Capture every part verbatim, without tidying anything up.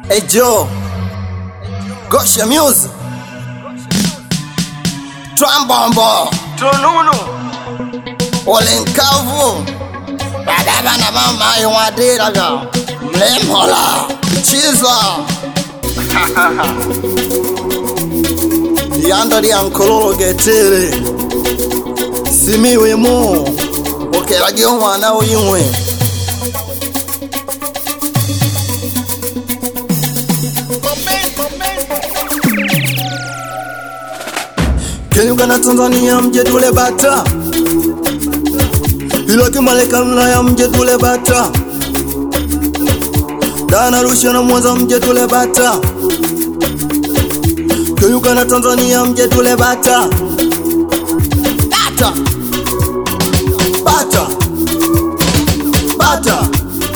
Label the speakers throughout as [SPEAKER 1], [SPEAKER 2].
[SPEAKER 1] Hey Joe, Gosha Music, Trambombo,
[SPEAKER 2] Tonunu,
[SPEAKER 1] Olenkavu, Badaba na mama yuwadira ga, Mlemhola, Chiza, Yanda di ankololo getere, Simiwe mo, Okelagi wana uyinwe. Kenyugana Tanzania mjedule bata, Ilaki Maleka Mlaya mjedule bata, Dana Arusha na Mwanza mjedule bata. Kenyugana Tanzania mjedule bata, Bata Bata Bata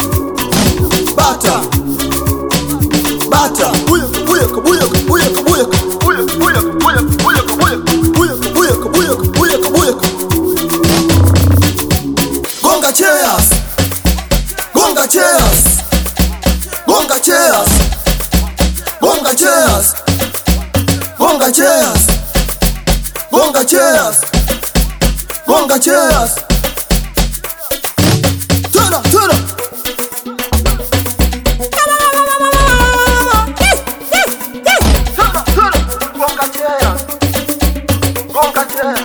[SPEAKER 1] Bata Bata Buya buya buya buya buya buya buya buya buya Gonga chairs, gonga chairs, gonga chairs, gonga chairs, gonga chairs, gonga chairs, gonga chairs. Turn up, turn up. Turn up, turn up. Gonga chairs, gonga chairs.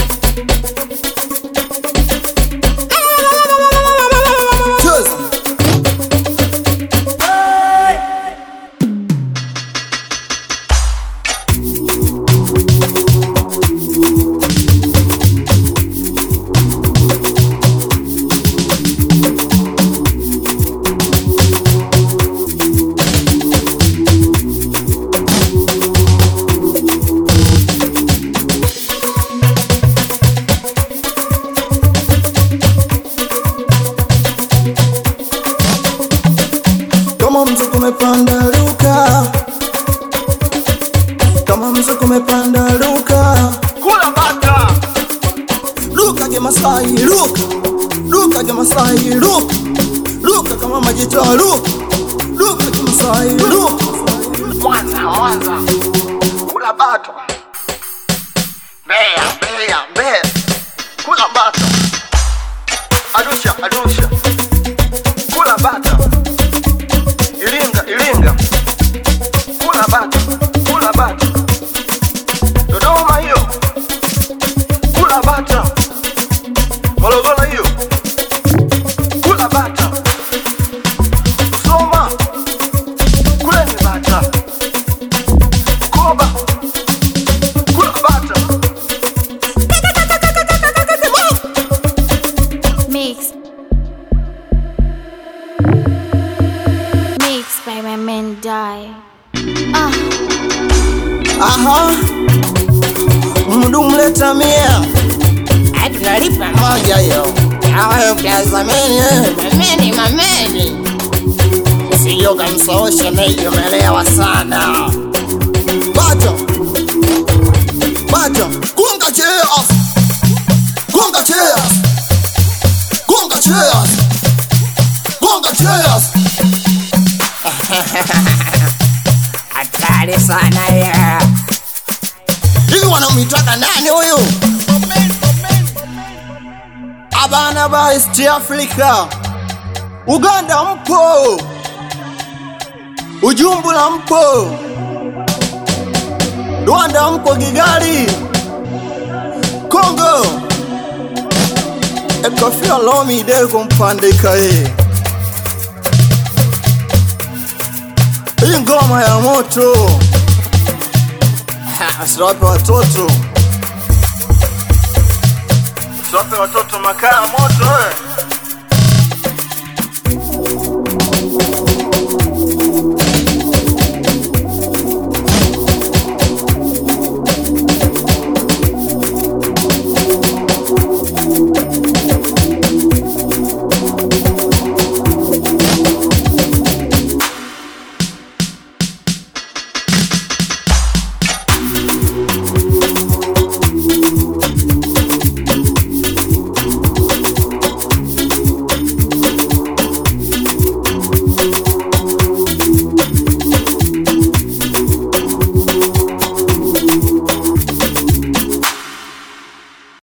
[SPEAKER 1] Kama mzuko umepanda luka, kama mzuko umepanda luka,
[SPEAKER 2] Kula bata,
[SPEAKER 1] luka ke Masai, luka, luka ke Masai, luka, luka kama majito, luka, luka ke Masai, luka.
[SPEAKER 2] Mwanza, Mwanza, kula bata, Mbeya, Mbeya, Mbeya, kula bata, Arusha, Arusha, kula bata, Iringa, Iringa, kula bata, kula bata, Dodoma hiyo, kula bata, Morogoro hiyo, kula bata, Musoma, kule ni bata, Koba, kula bata.
[SPEAKER 3] Mix. Mix by my men die. Ah.
[SPEAKER 1] Aha, mdu mleta mia, tunalipa moja yo. Awe mtazameni, mameni, mameni. Usiyo kamsaosha meyo melewa sana. Bata, bata, gonga chairs, gonga chairs, gonga chairs, gonga chairs. Hatari sana ya. Hivi wanamitaka nani huyu? Abana ba East Africa, Uganda mpo, Ujumbura mpo, Rwanda mpo, Kigali, Congo, Koffi Olomide kumpandika hii. Hii ngoma ya moto. Asiwape watoto,
[SPEAKER 2] Sope watoto makaa moto eh.